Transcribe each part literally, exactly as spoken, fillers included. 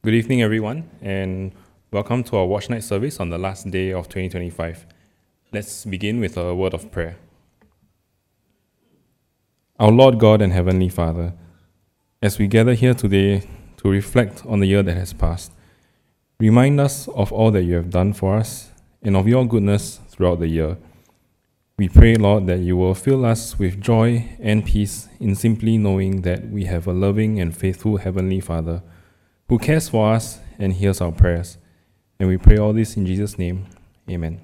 Good evening, everyone, and welcome to our Watch Night service on the last day of twenty twenty-five. Let's begin with a word of prayer. Our Lord God and Heavenly Father, as we gather here today to reflect on the year that has passed, remind us of all that you have done for us and of your goodness throughout the year. We pray, Lord, that you will fill us with joy and peace in simply knowing that we have a loving and faithful Heavenly Father who cares for us and hears our prayers. And we pray all this in Jesus' name. Amen.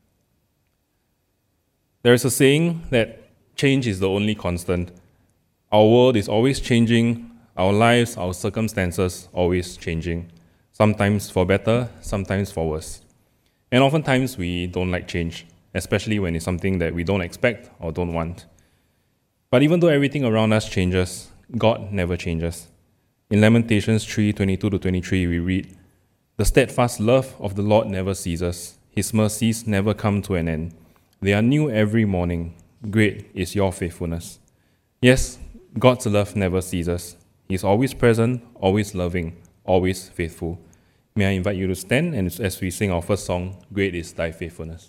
There is a saying that change is the only constant. Our world is always changing, our lives, our circumstances always changing, sometimes for better, sometimes for worse. And oftentimes we don't like change, especially when it's something that we don't expect or don't want. But even though everything around us changes, God never changes. In Lamentations three twenty-two to twenty-three, we read, "The steadfast love of the Lord never ceases. His mercies never come to an end. They are new every morning. Great is your faithfulness." Yes, God's love never ceases. He's always present, always loving, always faithful. May I invite you to stand and as we sing our first song, "Great is Thy Faithfulness."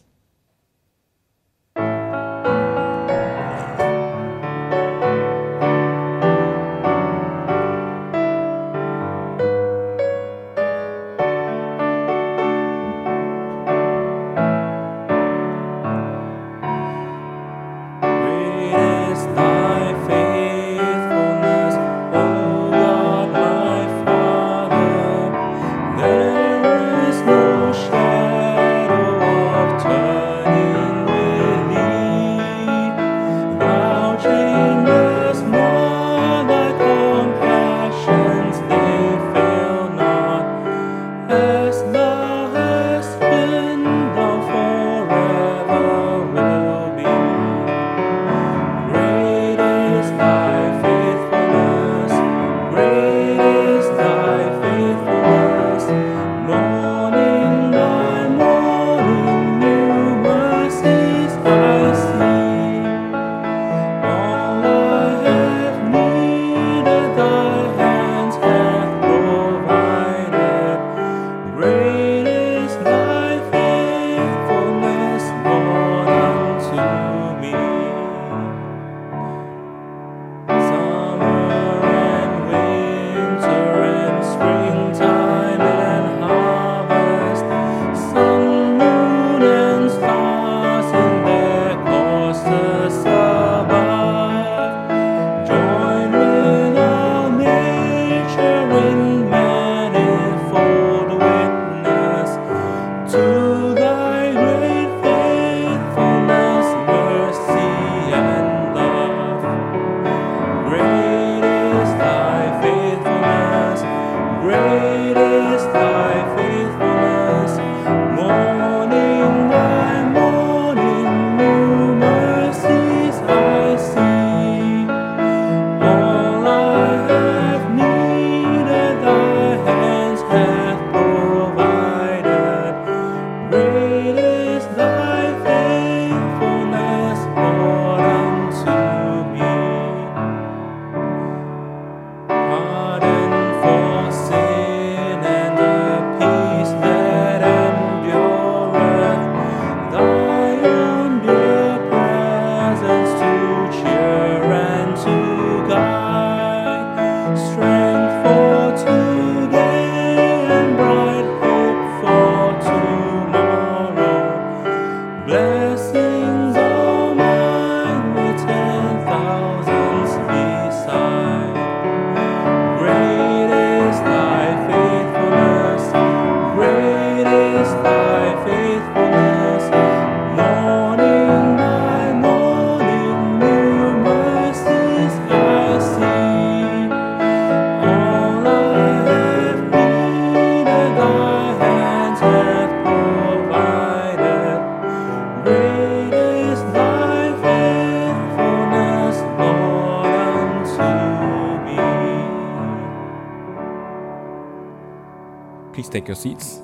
Please take your seats.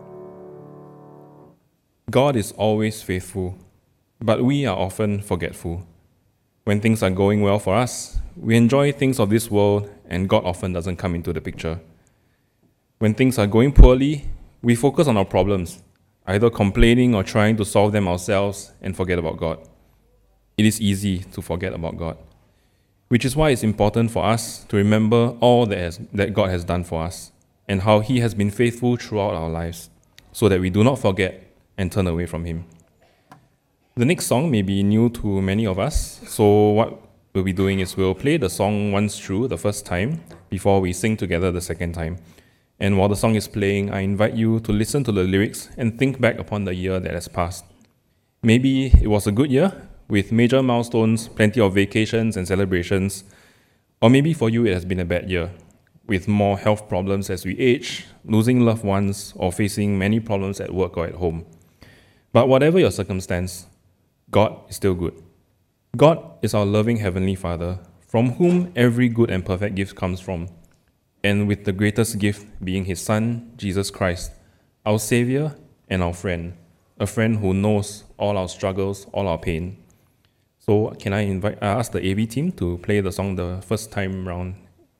God is always faithful, but we are often forgetful. When things are going well for us, we enjoy things of this world, and God often doesn't come into the picture. When things are going poorly, we focus on our problems, either complaining or trying to solve them ourselves and forget about God. It is easy to forget about God, which is why it's important for us to remember all that, has, that God has done for us and how He has been faithful throughout our lives, so that we do not forget and turn away from Him. The next song may be new to many of us, so what we'll be doing is we'll play the song once through the first time before we sing together the second time. And while the song is playing, I invite you to listen to the lyrics and think back upon the year that has passed. Maybe it was a good year, with major milestones, plenty of vacations and celebrations. Or maybe for you it has been a bad year, with more health problems as we age, losing loved ones, or facing many problems at work or at home. But whatever your circumstance, God is still good. God is our loving Heavenly Father, from whom every good and perfect gift comes from, and with the greatest gift being His Son, Jesus Christ, our Savior and our friend, a friend who knows all our struggles, all our pain. So can I invite, I ask the A B team to play the song the first time round?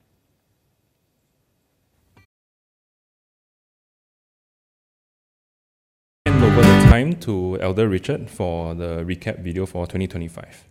Hand over the time to Elder Richard for the recap video for twenty twenty-five.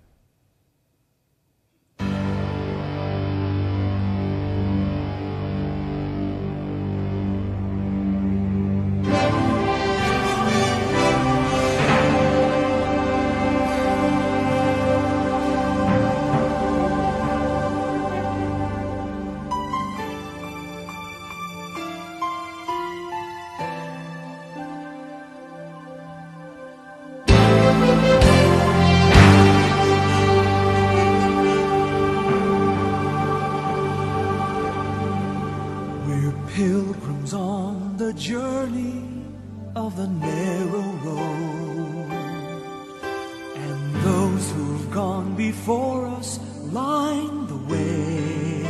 Pilgrims on the journey of the narrow road, and those who've gone before us line the way,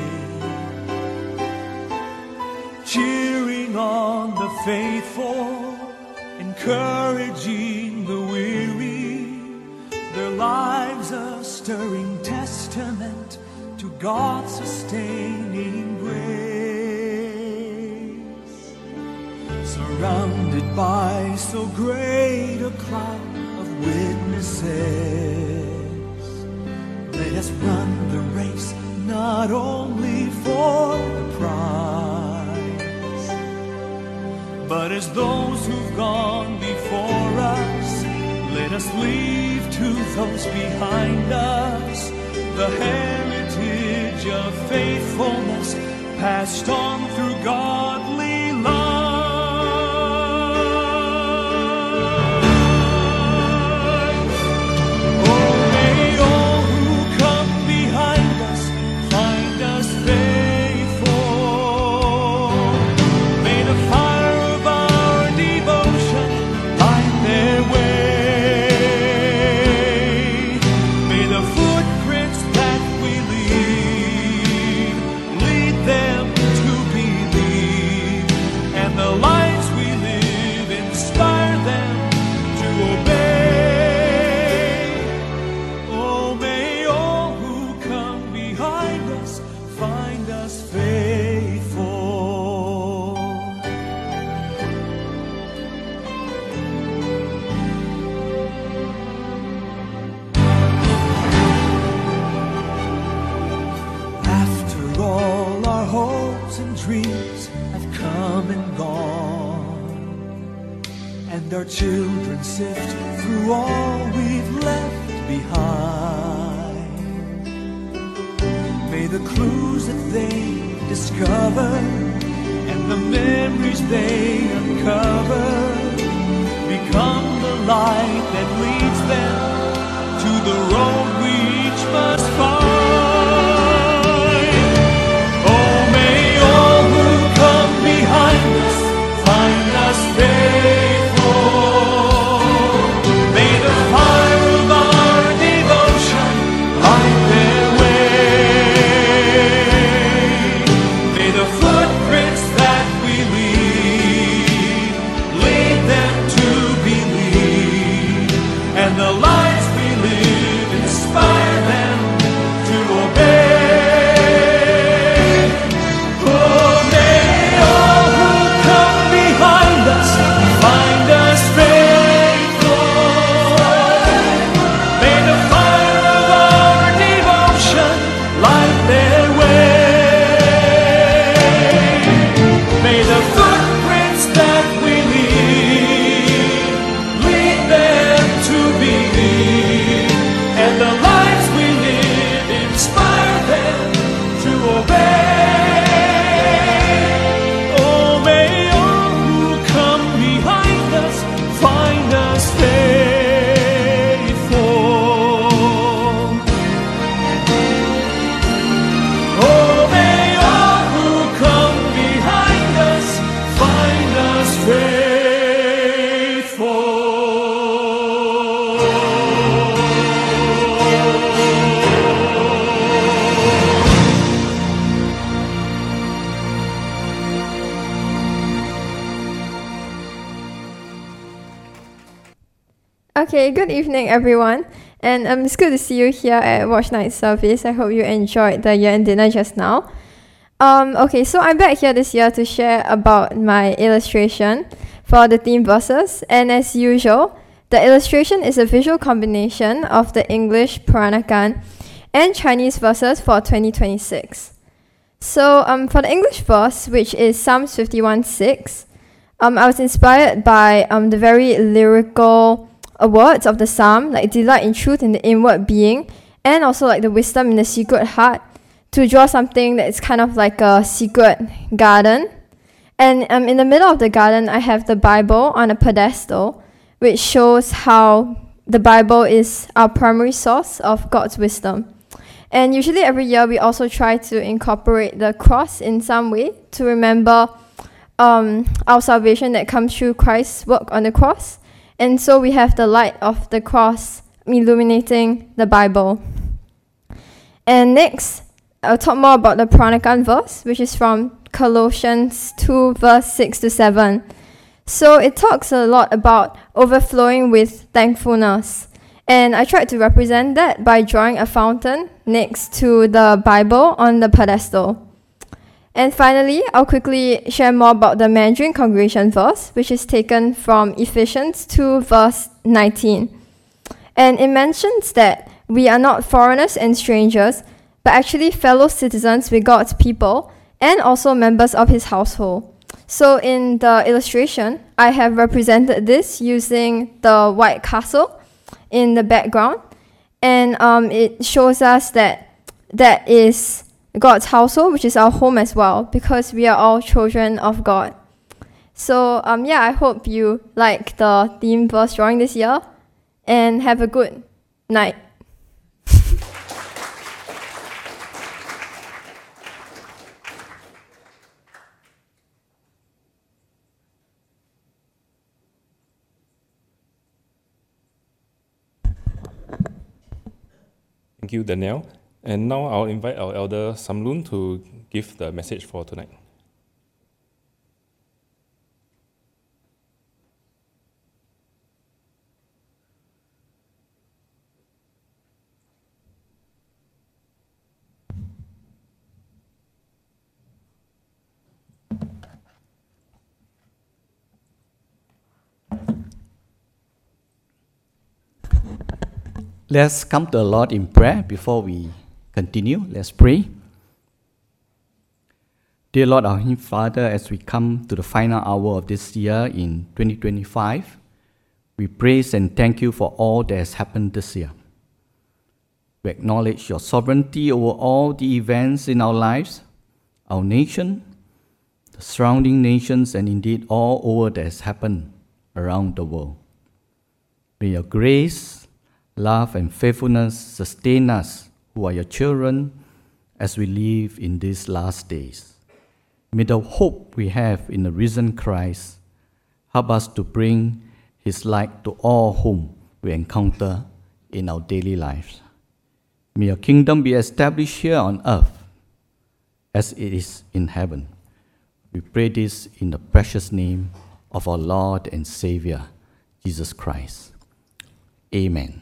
cheering on the faithful, encouraging the weary, their lives a stirring testament to God's sustaining grace. Surrounded by so great a cloud of witnesses, let us run the race not only for the prize, but as those who've gone before us, let us leave to those behind us the heritage of faithfulness passed on through godly love. Our children sift through all we've left behind. May the clues that they discover and the memories they uncover become the light that leads them to the road we each must find. Oh, may all who come behind us find us faithful. And the lives we live inspire Okay, good evening, everyone. And um, it's good to see you here at Watch Night Service. I hope you enjoyed the year-end dinner just now. Um, okay, so I'm back here this year to share about my illustration for the theme verses. And as usual, the illustration is a visual combination of the English Peranakan and Chinese verses for twenty twenty-six. So um, for the English verse, which is Psalms fifty-one six, um, I was inspired by um, the very lyrical uh, words of the psalm, like delight in truth in the inward being, and also like the wisdom in the secret heart, to draw something that's kind of like a secret garden. And um, in the middle of the garden, I have the Bible on a pedestal, which shows how the Bible is our primary source of God's wisdom. And usually every year, we also try to incorporate the cross in some way to remember um, our salvation that comes through Christ's work on the cross. And so we have the light of the cross illuminating the Bible. And next, I'll talk more about the Peranakan verse, which is from Colossians two, verse six to seven. So it talks a lot about overflowing with thankfulness. And I tried to represent that by drawing a fountain next to the Bible on the pedestal. And finally, I'll quickly share more about the Mandarin congregation verse, which is taken from Ephesians two, verse nineteen. And it mentions that we are not foreigners and strangers, but actually fellow citizens with God's people and also members of his household. So in the illustration, I have represented this using the White Castle in the background. And um, it shows us that that is God's household, which is our home as well, because we are all children of God. So um, yeah, I hope you like the theme verse drawing this year, and have a good night. Thank you, Danielle. And now I'll invite our elder Samlun to give the message for tonight. Let's come to the Lord in prayer before we continue. Let's pray. Dear Lord, our Heavenly Father, as we come to the final hour of this year in twenty twenty-five, we praise and thank you for all that has happened this year. We acknowledge your sovereignty over all the events in our lives, our nation, the surrounding nations, and indeed all over that has happened around the world. May your grace, love and faithfulness sustain us who are your children as we live in these last days. May the hope we have in the risen Christ help us to bring his light to all whom we encounter in our daily lives. May your kingdom be established here on earth as it is in heaven. We pray this in the precious name of our Lord and Savior, Jesus Christ. Amen.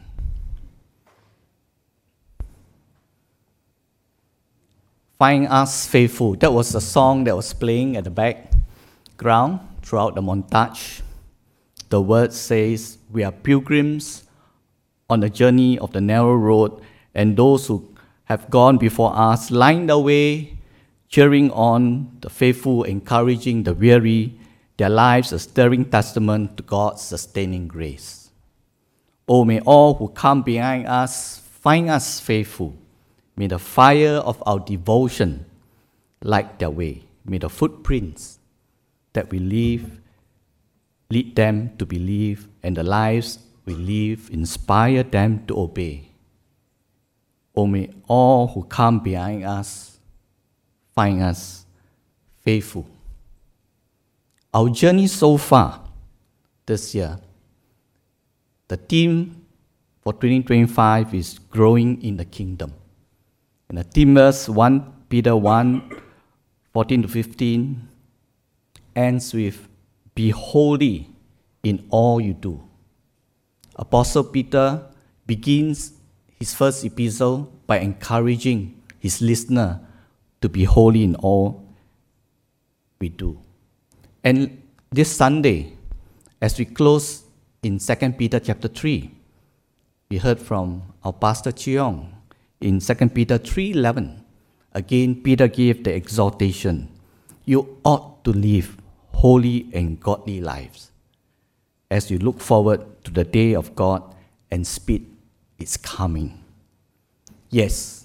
Find Us Faithful. That was a song that was playing at the background throughout the montage. The word says, we are pilgrims on the journey of the narrow road, and those who have gone before us line the way, cheering on the faithful, encouraging the weary, their lives a stirring testament to God's sustaining grace. Oh, may all who come behind us find us faithful. May the fire of our devotion light their way. May the footprints that we leave lead them to believe, and the lives we live inspire them to obey. Oh, may all who come behind us find us faithful. Our journey so far this year, the theme for twenty twenty-five is growing in the kingdom. And the theme verse First Peter one, fourteen to fifteen ends with, be holy in all you do. Apostle Peter begins his first epistle by encouraging his listener to be holy in all we do. And this Sunday, as we close in Second Peter chapter three, we heard from our Pastor Cheong in Second Peter three eleven. Again, Peter gave the exhortation, you ought to live holy and godly lives as you look forward to the day of God and speed its coming. Yes,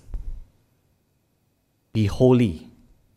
be holy.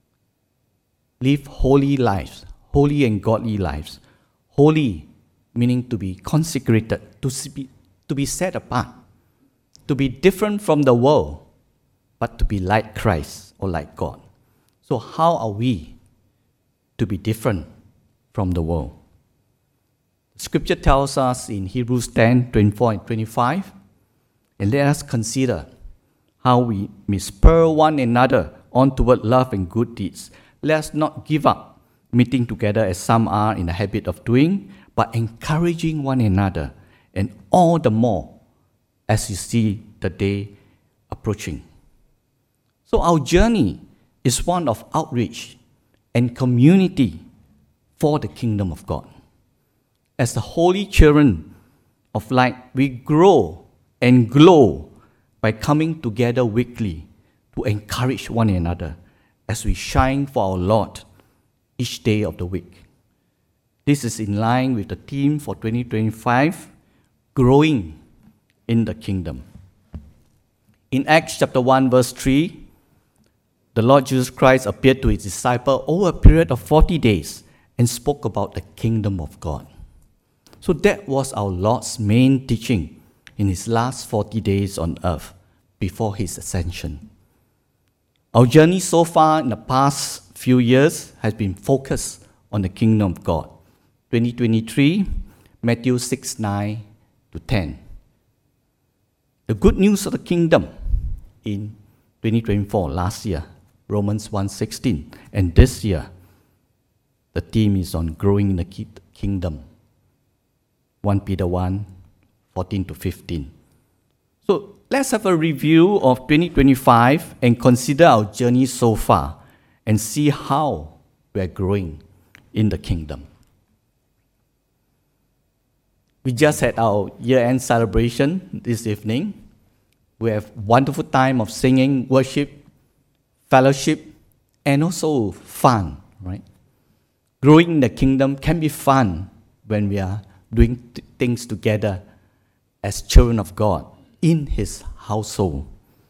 Live holy lives, holy and godly lives. Holy meaning to be consecrated, to be, to be set apart, to be different from the world, but to be like Christ or like God. So how are we to be different from the world? Scripture tells us in Hebrews ten, twenty-four and twenty-five, and let us consider how we may spur one another on toward love and good deeds. Let us not give up meeting together as some are in the habit of doing, but encouraging one another, and all the more as you see the day approaching. So our journey is one of outreach and community for the kingdom of God. As the holy children of light, we grow and glow by coming together weekly to encourage one another as we shine for our Lord each day of the week. This is in line with the theme for twenty twenty-five, growing in the kingdom. In Acts chapter one, verse three, the Lord Jesus Christ appeared to his disciples over a period of forty days and spoke about the kingdom of God. So that was our Lord's main teaching in his last forty days on earth before his ascension. Our journey so far in the past few years has been focused on the kingdom of God. twenty twenty-three, Matthew six, nine to ten. The good news of the kingdom in twenty twenty-four, last year, Romans one sixteen, and this year, the theme is on growing in the kingdom, First Peter one, fourteen to fifteen. So let's have a review of twenty twenty-five and consider our journey so far and see how we are growing in the kingdom. We just had our year-end celebration this evening. We have wonderful time of singing, worship, fellowship, and also fun, right? Growing in the kingdom can be fun when we are doing th- things together as children of God in his household.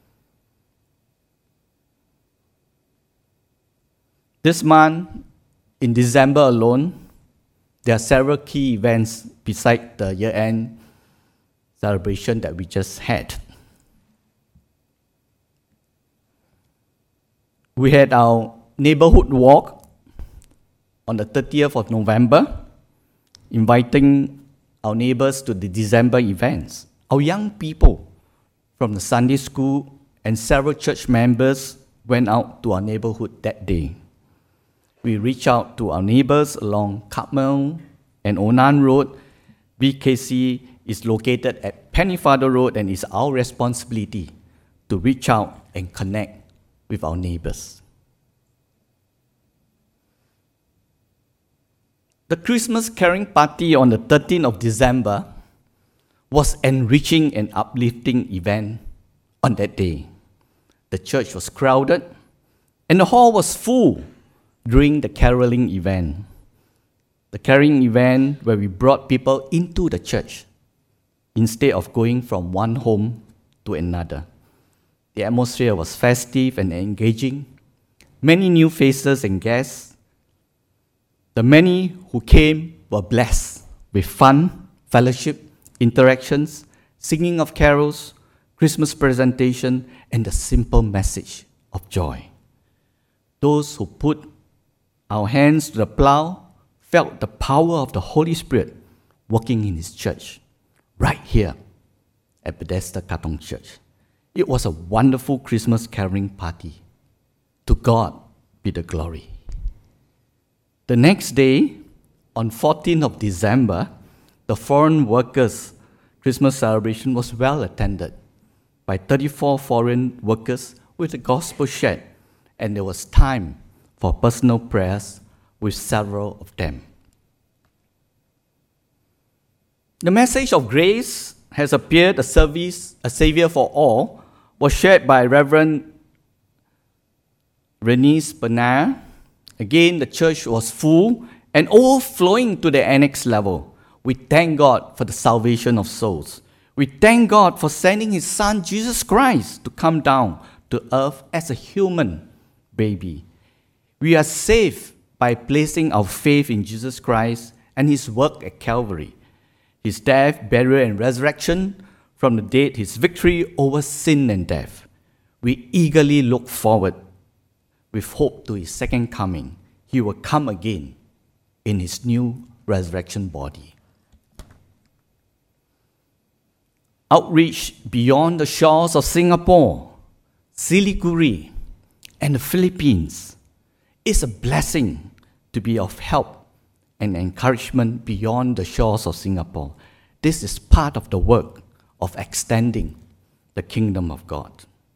This month, in December alone, there are several key events beside the year-end celebration that we just had. We had our neighborhood walk on the thirtieth of November, inviting our neighbors to the December events. Our young people from the Sunday school and several church members went out to our neighborhood that day. We reached out to our neighbors along Carmel and Onan Road. B K C is located at Pennefather Road, and it's our responsibility to reach out and connect with our neighbors. The Christmas caring party on the thirteenth of December was enriching and uplifting event on that day. The church was crowded and the hall was full during the caroling event. The caroling event where we brought people into the church instead of going from one home to another. The atmosphere was festive and engaging. Many new faces and guests. The many who came were blessed with fun, fellowship, interactions, singing of carols, Christmas presentation, and the simple message of joy. Those who put our hands to the plow felt the power of the Holy Spirit working in his church, right here at Bethesda Katong Church. It was a wonderful Christmas caroling party. To God be the glory. The next day, on fourteenth of December, the foreign workers Christmas celebration was well attended by thirty-four foreign workers with the gospel shared, and there was time for personal prayers with several of them. The message of grace has appeared, a service, a savior for all, was shared by Reverend Renice Bernard. Again, the church was full and overflowing to the annex level. We thank God for the salvation of souls. We thank God for sending His Son, Jesus Christ, to come down to earth as a human baby. We are saved by placing our faith in Jesus Christ and His work at Calvary. His death, burial, and resurrection from the dead, His victory over sin and death. We eagerly look forward with hope to His second coming. He will come again in His new resurrection body. Outreach beyond the shores of Singapore, Siliguri, and the Philippines is a blessing to be of help and encouragement beyond the shores of Singapore. This is part of the work of extending the kingdom of God.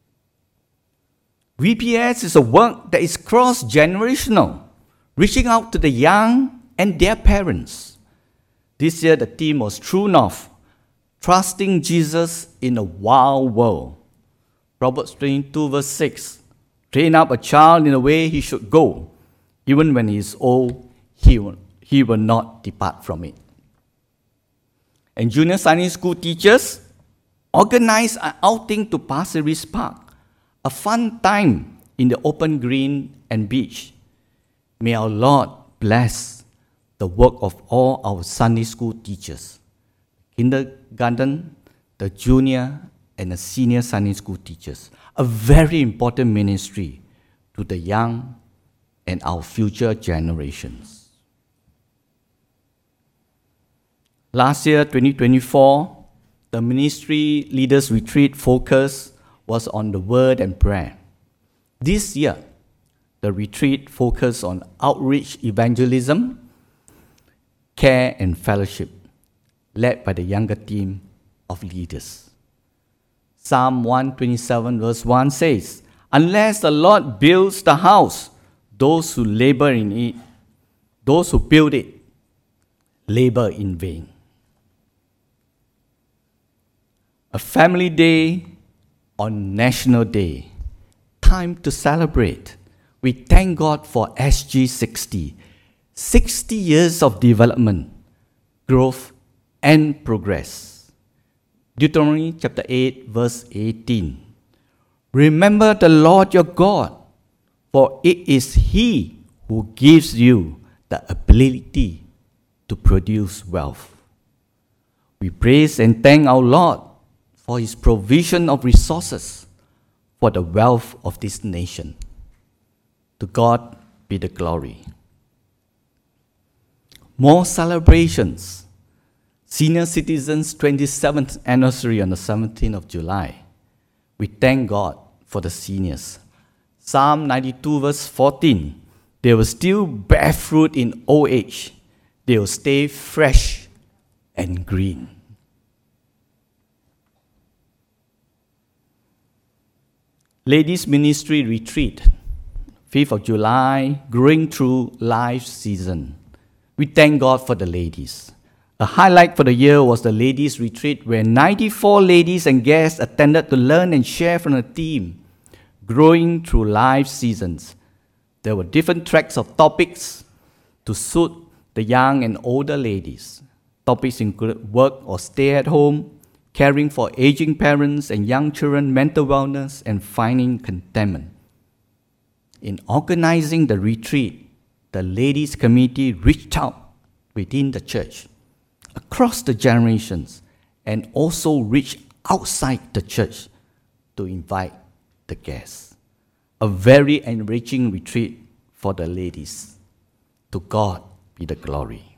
V P S is a work that is cross-generational, reaching out to the young and their parents. This year the theme was True North, trusting Jesus in a wild world. Proverbs twenty-two verse six, train up a child in the way he should go. Even when he is old, he will, he will not depart from it. And junior Sunday school teachers organized an outing to Pasir Ris Park, a fun time in the open green and beach. May our Lord bless the work of all our Sunday school teachers, kindergarten, the junior, and the senior Sunday school teachers. A very important ministry to the young and our future generations. Last year, twenty twenty-four, the ministry leaders retreat focus was on the word and prayer. This year, the retreat focused on outreach evangelism, care and fellowship, led by the younger team of leaders. Psalm one twenty-seven verse one says, unless the Lord builds the house, those who labor in it, those who build it, labor in vain. A family day on National Day, time to celebrate. We thank God for S G sixty, sixty years of development, growth, and progress. Deuteronomy chapter eight, verse eighteen. Remember the Lord your God, for it is He who gives you the ability to produce wealth. We praise and thank our Lord for His provision of resources for the wealth of this nation. To God be the glory. More celebrations. Senior Citizens twenty-seventh anniversary on the seventeenth of July. We thank God for the seniors. Psalm ninety-two verse fourteen. They will still bear fruit in old age. They will stay fresh and green. Ladies Ministry Retreat, fifth of July, Growing Through Life Season. We thank God for the ladies. A highlight for the year was the Ladies Retreat, where ninety-four ladies and guests attended to learn and share from the theme, Growing Through Life Seasons. There were different tracks of topics to suit the young and older ladies. Topics included work or stay at home, caring for aging parents and young children, mental wellness, and finding contentment. In organizing the retreat, the ladies' committee reached out within the church, across the generations, and also reached outside the church to invite the guests. A very enriching retreat for the ladies. To God be the glory.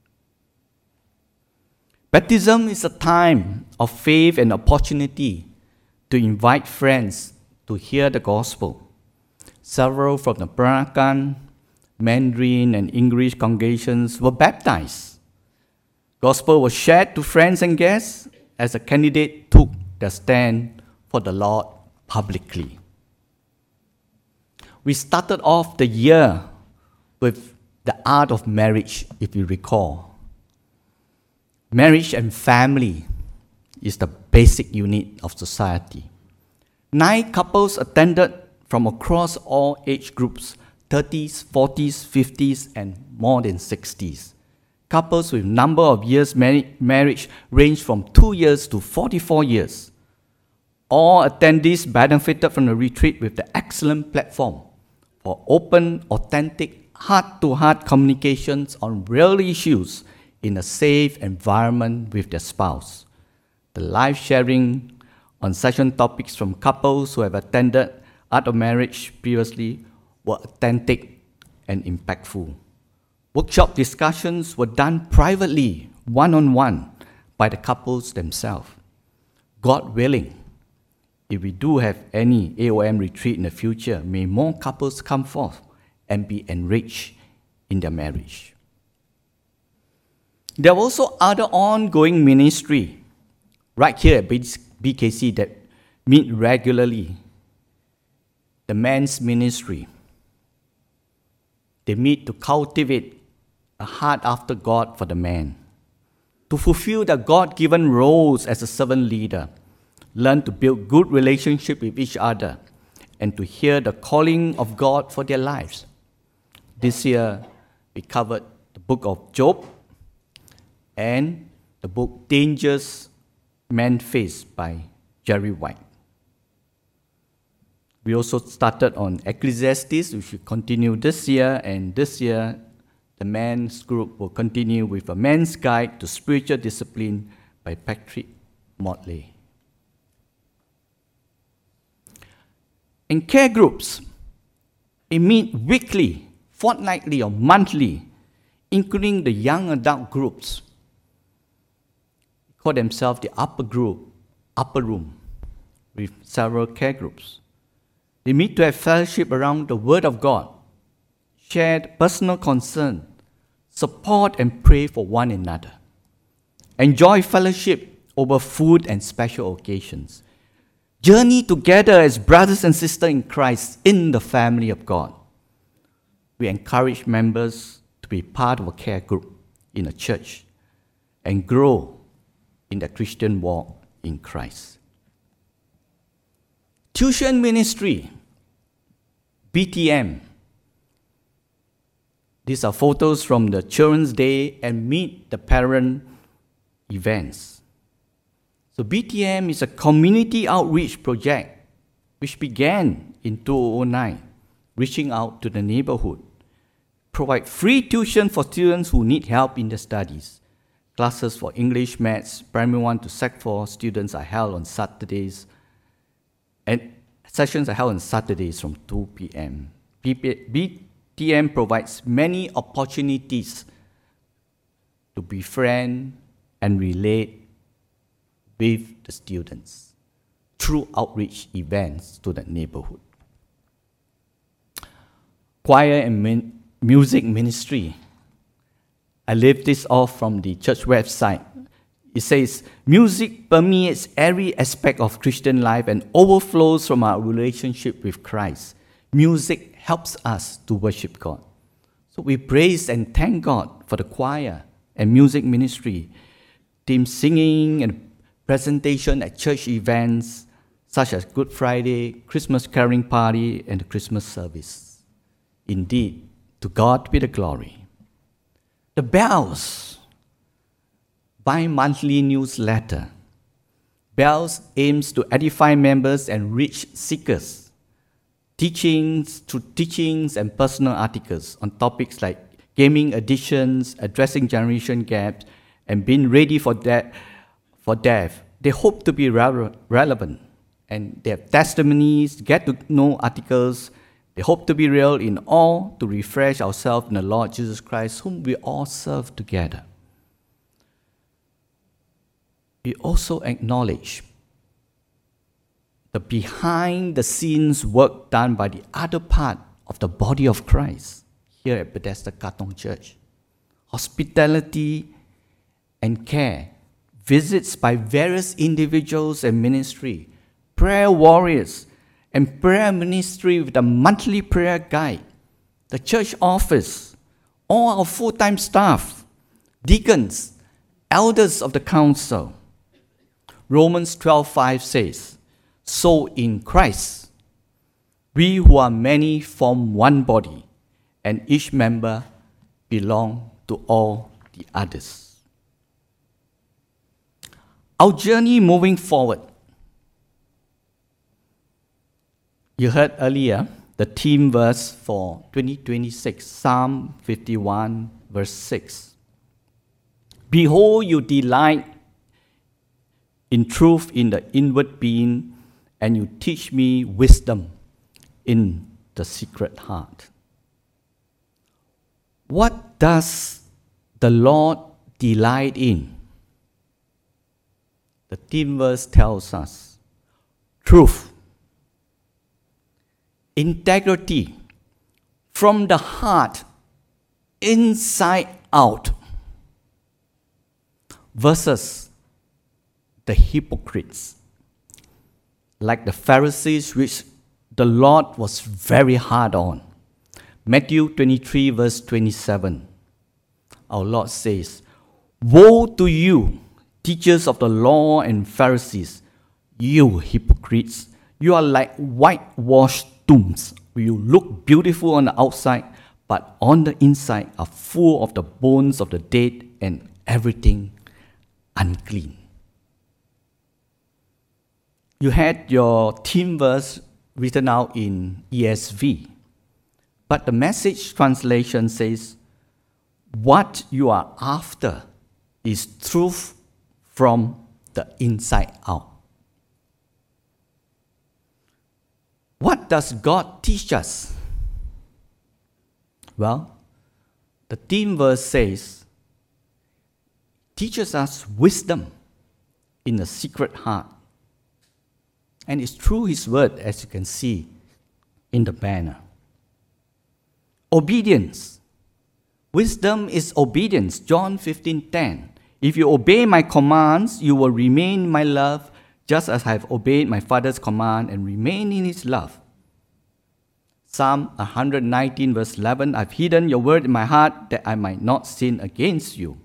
Baptism is a time of faith and opportunity to invite friends to hear the gospel. Several from the Peranakan, Mandarin, and English congregations were baptized. Gospel was shared to friends and guests, as a candidate took their stand for the Lord publicly. We started off the year with the art of marriage, if you recall. Marriage and family is the basic unit of society. Nine couples attended from across all age groups, thirties, forties, fifties, and more than sixties. Couples with number of years marri- marriage ranged from two years to forty-four years. All attendees benefited from the retreat with the excellent platform for open, authentic, heart-to-heart communications on real issues in a safe environment with their spouse. The live sharing on session topics from couples who have attended Art of Marriage previously were authentic and impactful. Workshop discussions were done privately, one-on-one, by the couples themselves. God willing, if we do have any A O M retreat in the future, may more couples come forth and be enriched in their marriage. There are also other ongoing ministry right here at B K C that meet regularly. The men's ministry. They meet to cultivate a heart after God for the man, to fulfill their God-given roles as a servant leader, learn to build good relationship with each other, and to hear the calling of God for their lives. This year, we covered the book of Job and the book Dangers Men Face by Jerry White. We also started on Ecclesiastes, which will continue this year, and this year, the men's group will continue with a Man's Guide to Spiritual Discipline by Patrick Motley. In care groups, they meet weekly, fortnightly, or monthly, including the young adult groups. They call themselves the upper group, upper room, with several care groups. They meet to have fellowship around the Word of God, shared personal concern, support and pray for one another, enjoy fellowship over food and special occasions, journey together as brothers and sisters in Christ in the family of God. We encourage members to be part of a care group in a church and grow in the Christian walk in Christ. Tuition ministry, B T M. These are photos from the Children's Day and Meet the Parent events. So B T M is a community outreach project which began in two thousand nine, reaching out to the neighborhood, provide free tuition for students who need help in their studies. Classes for English, Maths, Primary one to Sec four students are held on Saturdays, and sessions are held on Saturdays from two p.m. B T M provides many opportunities to befriend and relate with the students through outreach events to the neighborhood. Choir and min- music ministry. I leave this off from the church website. It says, music permeates every aspect of Christian life and overflows from our relationship with Christ. Music helps us to worship God. So we praise and thank God for the choir and music ministry, team singing and presentation at church events such as Good Friday, Christmas caroling party, and the Christmas service. Indeed, to God be the glory. The Bells bi-monthly newsletter. Bells aims to edify members and reach seekers. Teachings through teachings and personal articles on topics like gaming addictions, addressing generation gaps, and being ready for de- for death. They hope to be re- relevant, and they have testimonies, get to know articles. They hope to be real in all to refresh ourselves in the Lord Jesus Christ, whom we all serve together. We also acknowledge the behind-the-scenes work done by the other part of the body of Christ here at Bethesda Katong Church. Hospitality and care visits by various individuals and ministry, prayer warriors, and prayer ministry with a monthly prayer guide, the church office, all our full-time staff, deacons, elders of the council. Romans twelve five says, "So in Christ, we who are many form one body, and each member belong to all the others." Our journey moving forward. You heard earlier the theme verse for twenty twenty-six, Psalm fifty-one, verse six. "Behold, you delight in truth in the inward being, and you teach me wisdom in the secret heart." What does the Lord delight in? The theme verse tells us truth, integrity from the heart, inside out, versus the hypocrites, like the Pharisees, which the Lord was very hard on. Matthew twenty-three, verse twenty-seven, our Lord says, "Woe to you, teachers of the law and Pharisees, you hypocrites! You are like whitewashed tombs. You look beautiful on the outside, but on the inside are full of the bones of the dead and everything unclean." You had your theme verse written out in E S V, but the Message translation says, "What you are after is truth from the inside out." What does God teach us? Well, the theme verse says, teaches us wisdom in the secret heart. And it's through His word, as you can see in the banner. Obedience. Wisdom is obedience. John fifteen ten. "If you obey my commands, you will remain in my love, just as I have obeyed my Father's command and remain in His love." Psalm one nineteen, verse eleven, "I've hidden your word in my heart that I might not sin against you."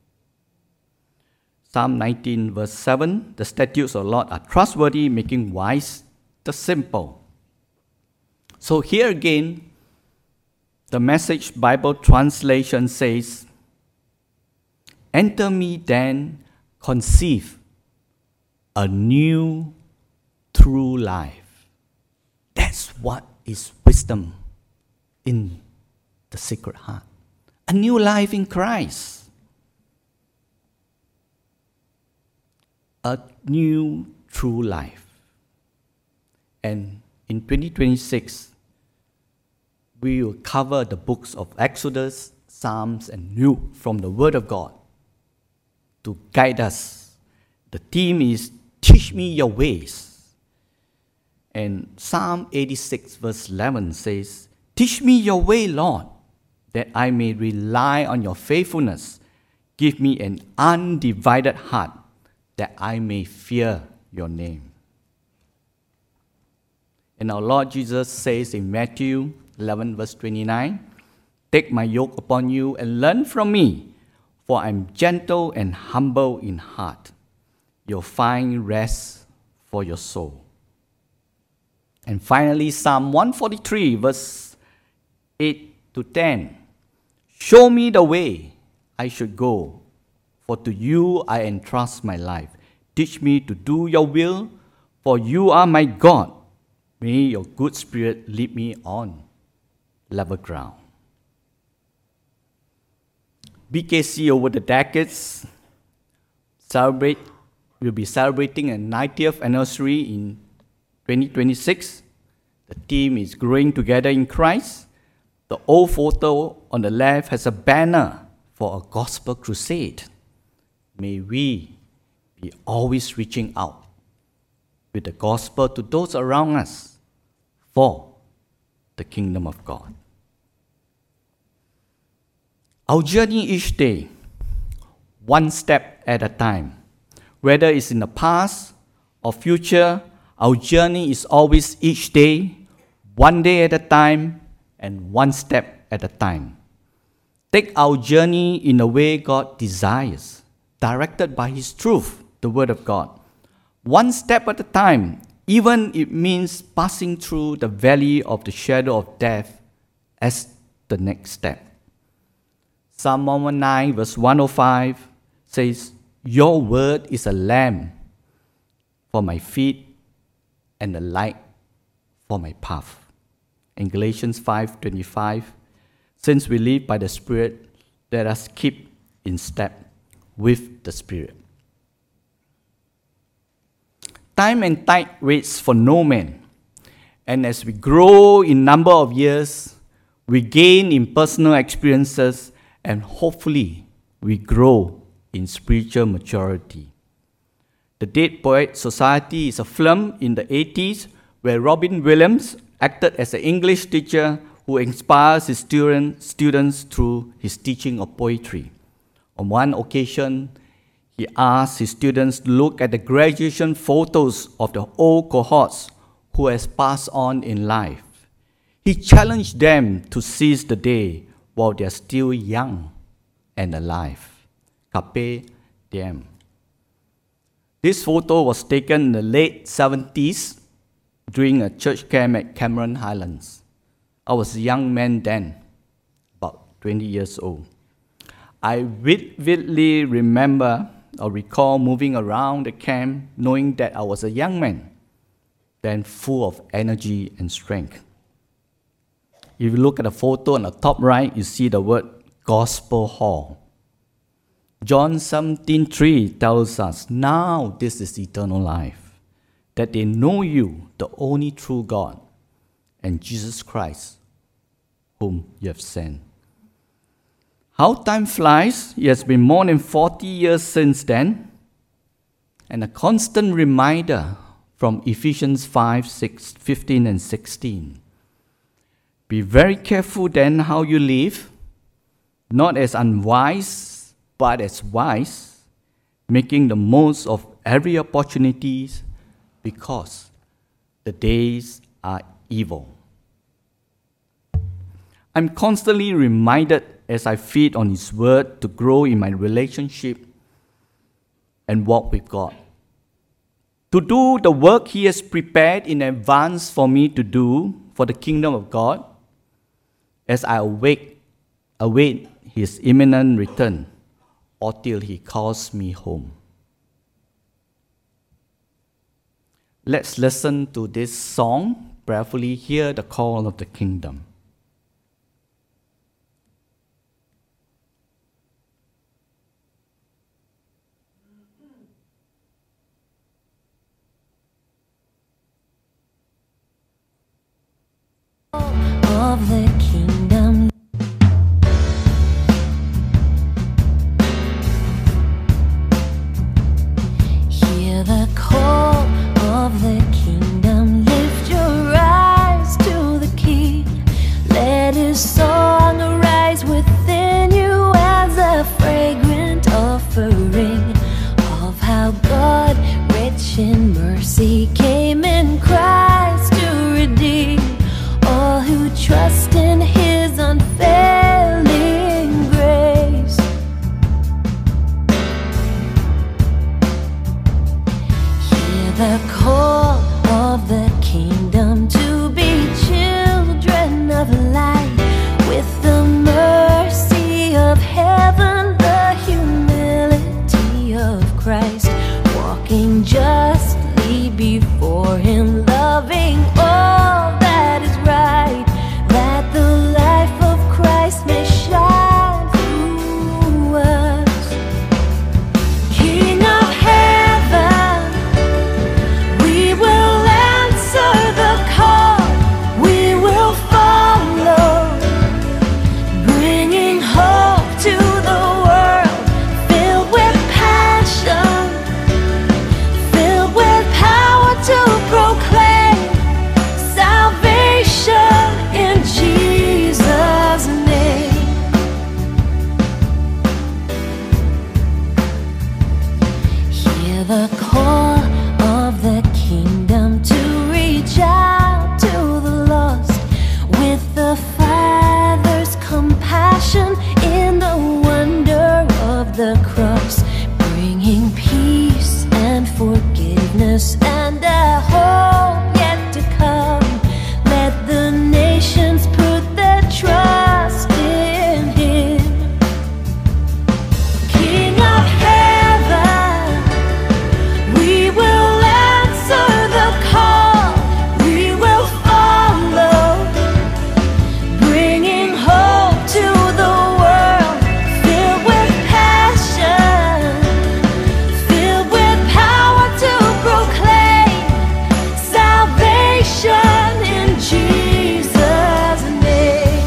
Psalm nineteen, verse seven, "The statutes of the Lord are trustworthy, making wise the simple." So here again, the Message Bible translation says, "Enter me then, conceive a new true life." That's what is wisdom in the secret heart. A new life in Christ. A new true life. And in twenty twenty-six, we will cover the books of Exodus, Psalms, and Luke from the Word of God to guide us. The theme is, "Teach me your ways." And Psalm eighty-six, verse eleven says, "Teach me your way, Lord, that I may rely on your faithfulness. Give me an undivided heart, that I may fear your name." And our Lord Jesus says in Matthew eleven, verse twenty-nine, "Take my yoke upon you and learn from me, for I am gentle and humble in heart. You'll find rest for your soul." And finally, Psalm one forty-three, verse eight to ten, "Show me the way I should go, for to you I entrust my life. Teach me to do your will, for you are my God. May your good spirit lead me on level ground." B K C over the decades celebrate will be celebrating a ninetieth anniversary in twenty twenty-six. The theme is "Growing Together in Christ." The old photo on the left has a banner for a gospel crusade. May we be always reaching out with the gospel to those around us for the kingdom of God. Our journey each day, one step at a time, Whether it's in the past or future, our journey is always each day, one day at a time, and one step at a time. Take our journey in the way God desires, directed by His truth, the Word of God. One step at a time, even it means passing through the valley of the shadow of death as the next step. Psalm one nineteen verse one oh five says, "Your word is a lamp for my feet and a light for my path." In Galatians five twenty-five, "Since we live by the Spirit, let us keep in step with the Spirit." Time and tide waits for no man, and as we grow in number of years, we gain in personal experiences, and hopefully we grow in spiritual maturity. The Dead Poets Society is a film in the eighties where Robin Williams acted as an English teacher who inspires his student, students through his teaching of poetry. On one occasion, he asked his students to look at the graduation photos of the old cohorts who has passed on in life. He challenged them to seize the day while they are still young and alive. Carpe diem. This photo was taken in the late seventies during a church camp at Cameron Highlands. I was a young man then, about twenty years old. I vividly remember or recall moving around the camp knowing that I was a young man, then full of energy and strength. If you look at the photo on the top right, you see the word Gospel Hall. John seventeen three tells us, "Now this is eternal life, that they know you, the only true God, and Jesus Christ, whom you have sent." How time flies. It has been more than forty years since then. And a constant reminder from Ephesians five, six, fifteen and sixteen. Be very careful then how you live, not as unwise, but as wise, making the most of every opportunity because the days are evil. I'm constantly reminded as I feed on His Word to grow in my relationship and walk with God. To do the work He has prepared in advance for me to do for the kingdom of God, as I await, await His imminent return or till He calls me home. Let's listen to this song, prayerfully hear the call of the kingdom. Of the kingdom, hear the call of the kingdom. Lift your eyes to the King, passion in the wonder of the cross, bringing peace and forgiveness and a hope yet to come. Let the nations put their trust in Him. King of heaven, we will answer the call, we will follow, bringing hope to the world, filled with passion, filled with power to proclaim salvation in Jesus' name.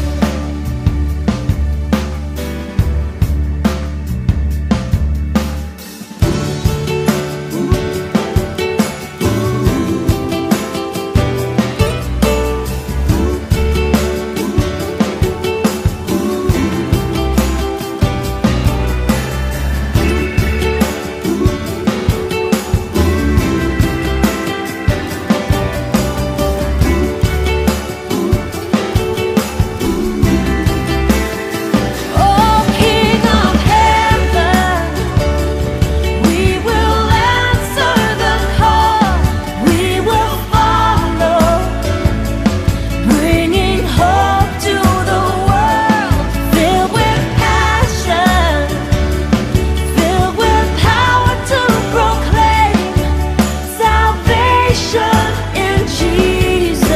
Oh, King of heaven, we will answer the call, we will follow, bringing hope to the world, filled with passion, filled with power to proclaim salvation in Jesus'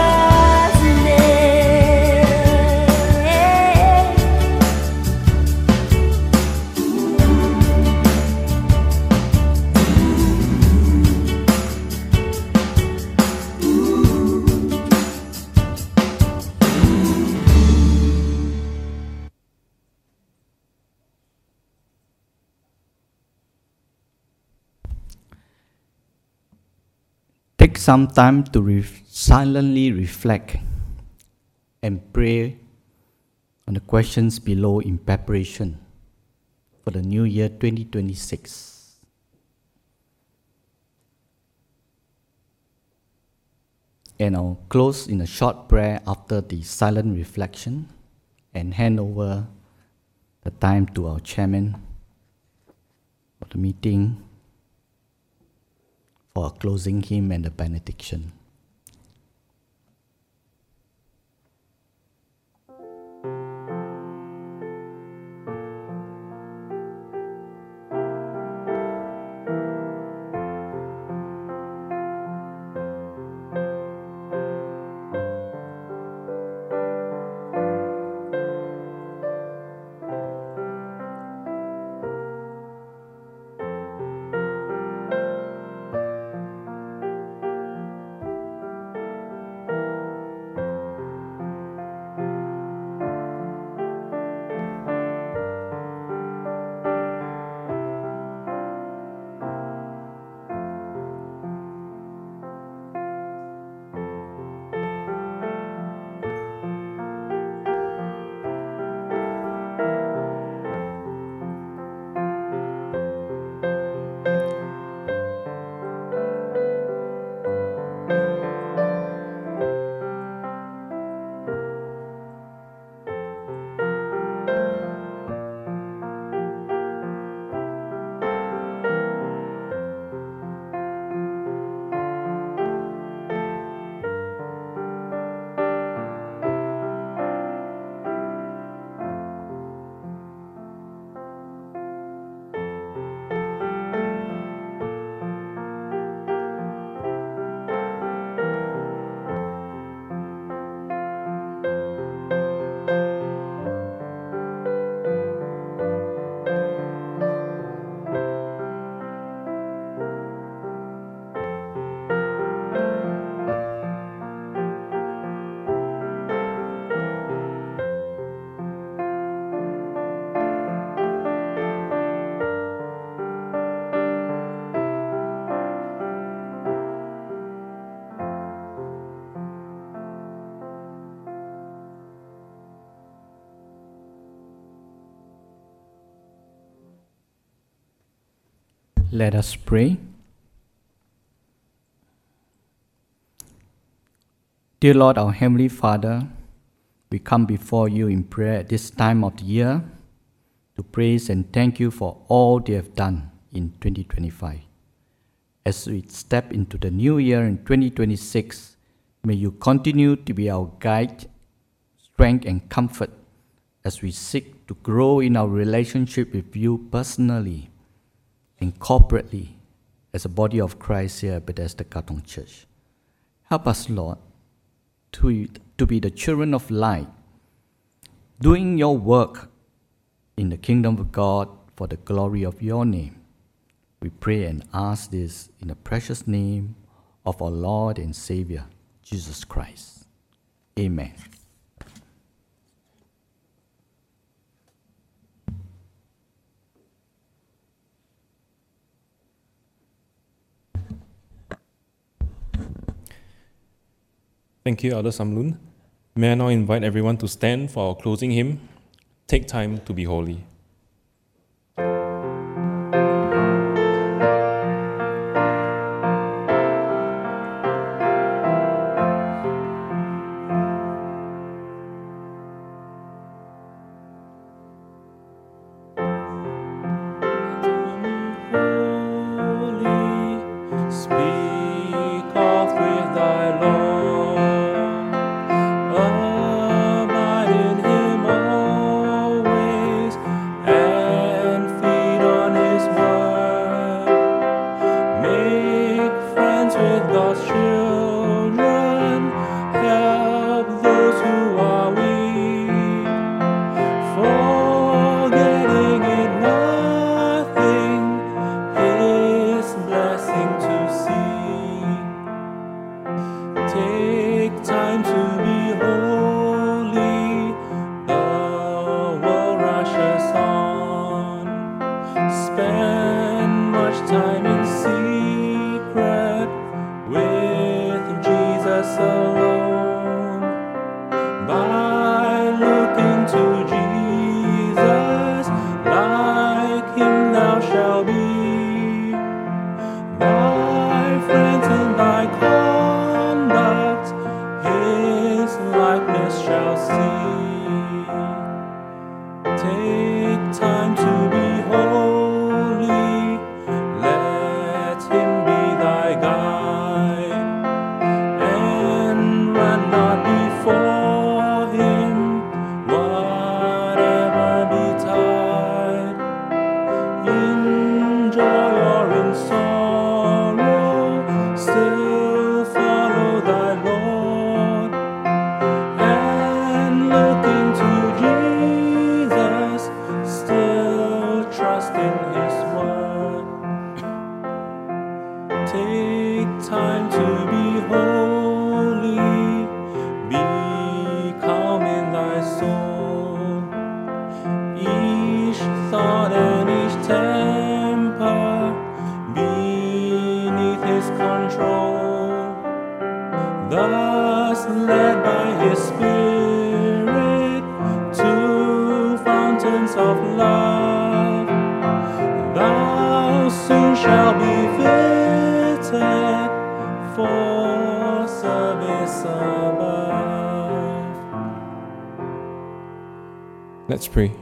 name. Take some time to ref- silently reflect and pray on the questions below in preparation for the new year twenty twenty-six. And I'll close in a short prayer after the silent reflection and hand over the time to our chairman of the meeting for a closing hymn and the benediction. Let us pray. Dear Lord, our Heavenly Father, we come before you in prayer at this time of the year to praise and thank you for all you have done in twenty twenty-five. As we step into the new year in twenty twenty-six, may you continue to be our guide, strength and comfort as we seek to grow in our relationship with you personally and corporately as a body of Christ here at Bethesda Katong Church. Help us, Lord, to, to be the children of light, doing your work in the kingdom of God for the glory of your name. We pray and ask this in the precious name of our Lord and Savior, Jesus Christ. Amen. Thank you, Elder Samlun. May I now invite everyone to stand for our closing hymn, Take Time to Be Holy. Let's pray.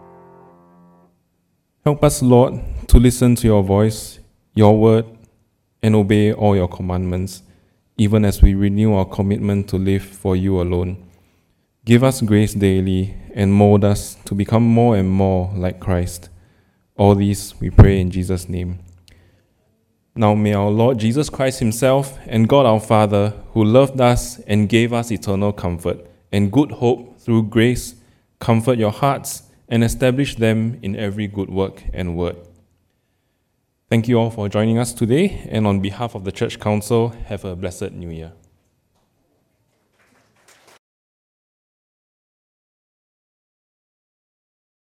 Help us, Lord, to listen to your voice, your word, and obey all your commandments, even as we renew our commitment to live for you alone. Give us grace daily and mold us to become more and more like Christ. All these we pray in Jesus' name. Now may our Lord Jesus Christ himself and God our Father, who loved us and gave us eternal comfort and good hope through grace, comfort your hearts and establish them in every good work and word. Thank you all for joining us today, and on behalf of the Church Council, have a blessed New Year.